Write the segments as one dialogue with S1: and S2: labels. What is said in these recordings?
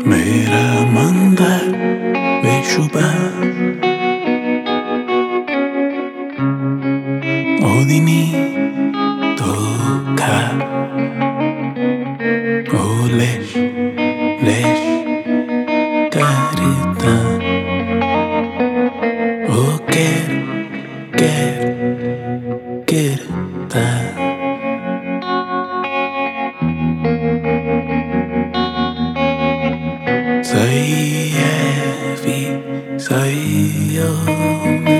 S1: मेरा मंदिर बेशुबा ओदिनी धोखा ओ लेश लेश करता ओ करता Sayevi, sayovi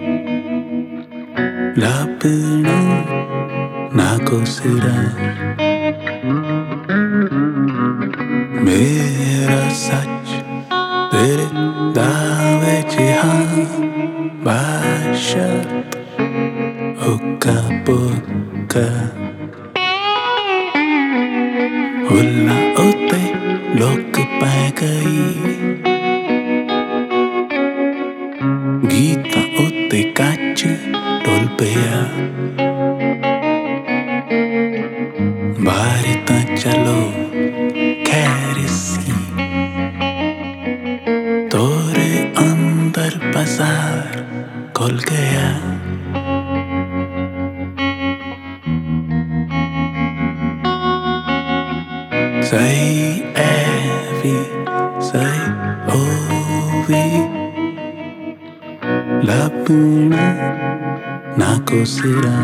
S1: Lapna nakosira Mera sach tere daave jihan Bashat hukka pukka Hulla ote lok pai gayi Geeta ote kach tol piya Baari ta chalo khair si Tore andar bazaar khul gaya Say Evi, say Ovi Lapna nakosira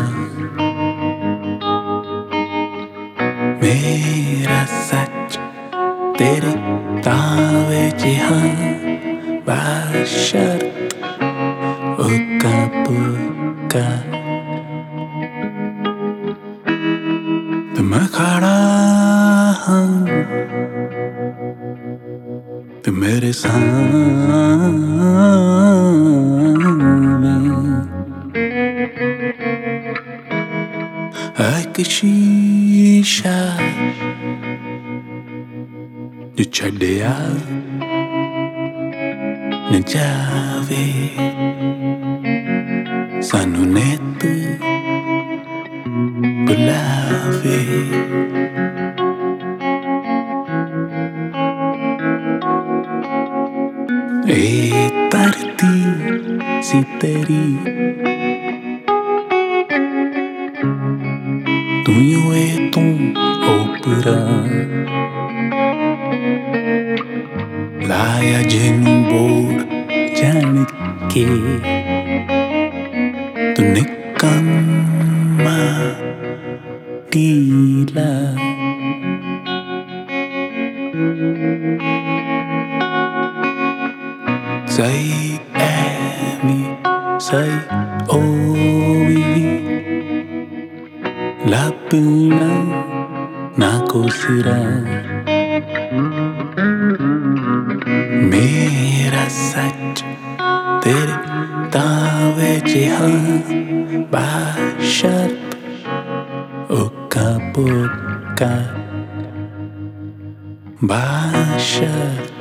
S1: Mera sach tere daave jihan Bashart ukka pukka मैं खड़ा हूँ तो मेरे सामने एक शीशा जो छड़िया न जावे सानू नेत बुलावे ए धरती सी तेरी तू यूं ए तू ओपरा लाया जिनू बोल जान के तू निकम्मा टीला Say Emi, say Ovi Lapna nakosira Mera sach tere daave jihan Bashart ukka pukka Bashart